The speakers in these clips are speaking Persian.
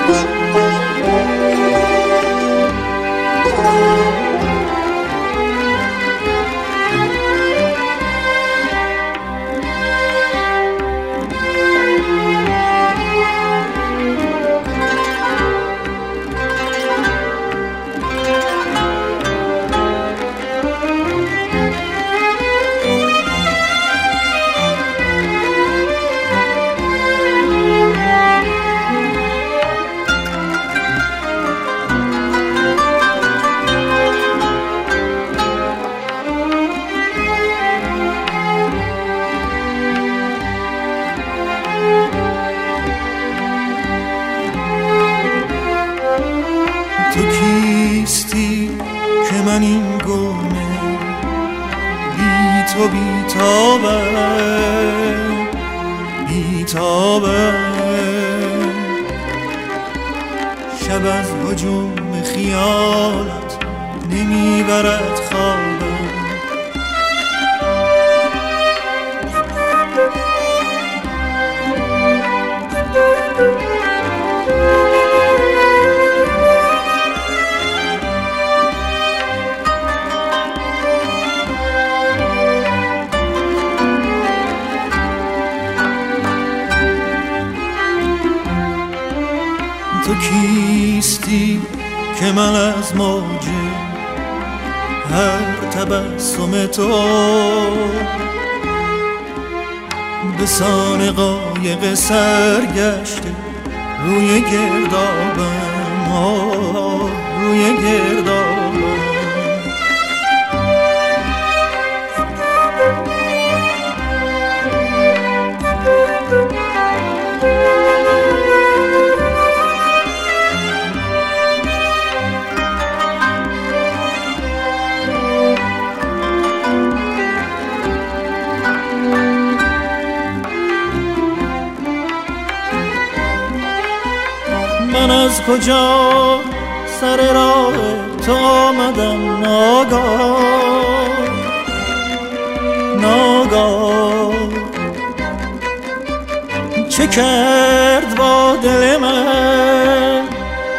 تو کیستی که من این گونه بی تو بیتابم شب از هجوم خیالت نمیبرد خوابم تو کیستی که من از موج هر تبسم تو به سان قایق سرگشته روی گردابم روی گردابم من از کجا سر راه تو آمدم ناگاه چه کرد با دل من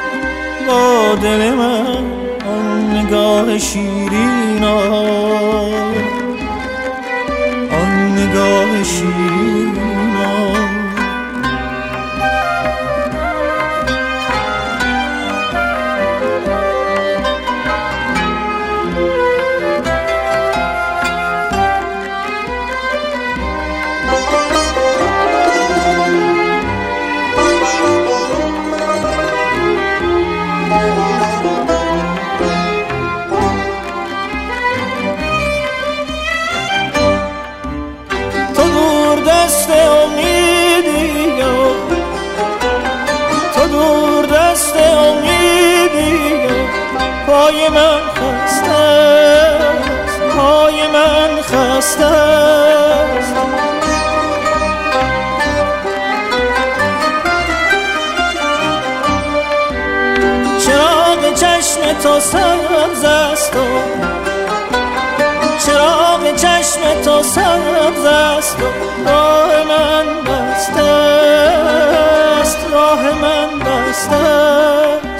آن نگاه شیرین آن نگاه شیرین پای من خسته است پای من خسته است چراغ چشم تو سبز است و چراغ چشم تو سبز است و راه من بسته است راه من بسته است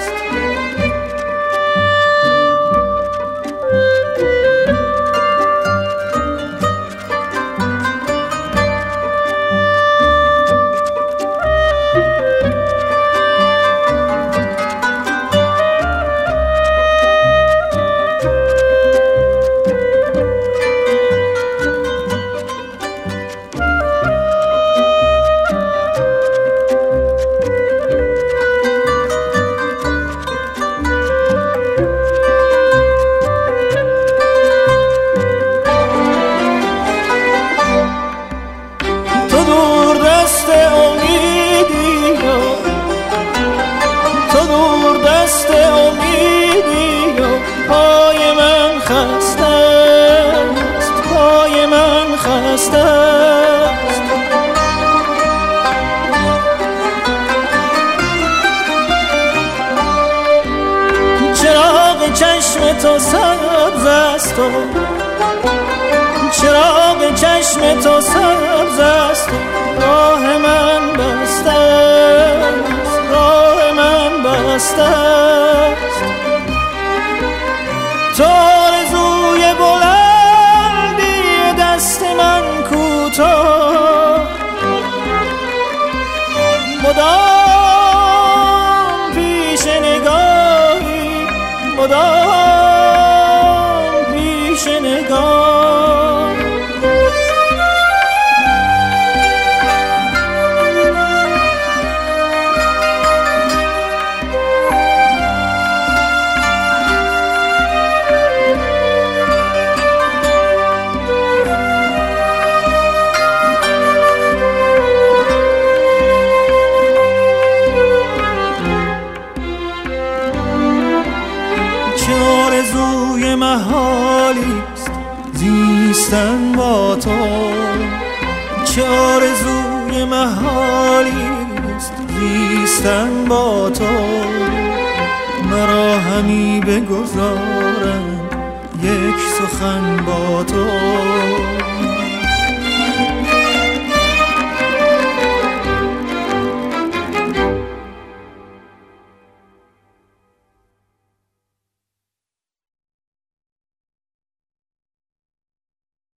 چشم تو سبز است و چراغ چشم تو سبز است و راه من بسته است راه من دست است، تو آرزوی بلندی دست من کوتاه، مدام پیش نگاهی، مدام پیش نگاه. آرزوی محالیست زیستن با تو، چه آرزوی محالیست زیستن با تو، مرا همی بگذارم یک سخن با تو.